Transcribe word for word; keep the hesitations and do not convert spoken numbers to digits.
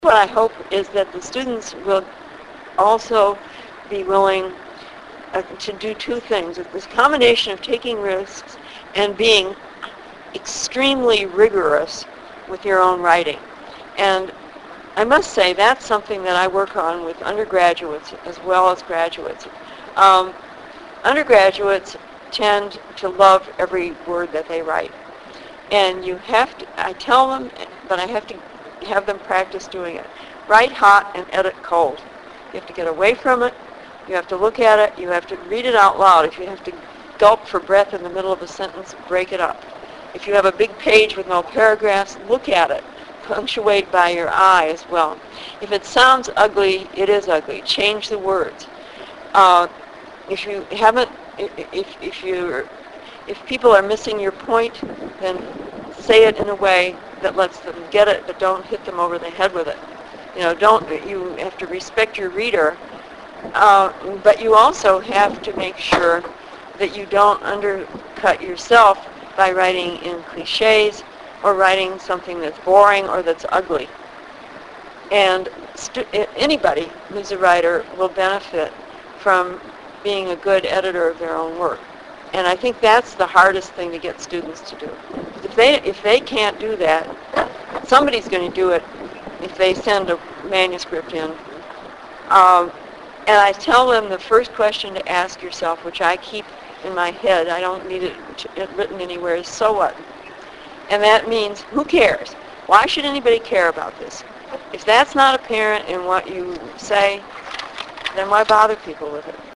What I hope is that the students will also be willing uh, to do two things. This combination of taking risks and being extremely rigorous with your own writing. And I must say that's something that I work on with undergraduates as well as graduates. Um, undergraduates tend to love every word that they write. And you have to, I tell them, but I have to have them practice doing it. Write hot and edit cold. You have to get away from it. You have to look at it. You have to read it out loud. If you have to gulp for breath in the middle of a sentence, break it up. If you have a big page with no paragraphs, look at it. Punctuate by your eye as well. If it sounds ugly, it is ugly. Change the words. Uh, if you haven't, if if you if people are missing your point, then say it in a way that lets them get it, but don't hit them over the head with it. You know, don't. You have to respect your reader, uh, but you also have to make sure that you don't undercut yourself by writing in cliches or writing something that's boring or that's ugly. And stu- anybody who's a writer will benefit from being a good editor of their own work. And I think that's the hardest thing to get students to do. If they if they can't do that, somebody's going to do it if they send a manuscript in. Um, and I tell them the first question to ask yourself, which I keep in my head, I don't need it, it written anywhere, is so what? And that means, who cares? Why should anybody care about this? If that's not apparent in what you say, then why bother people with it?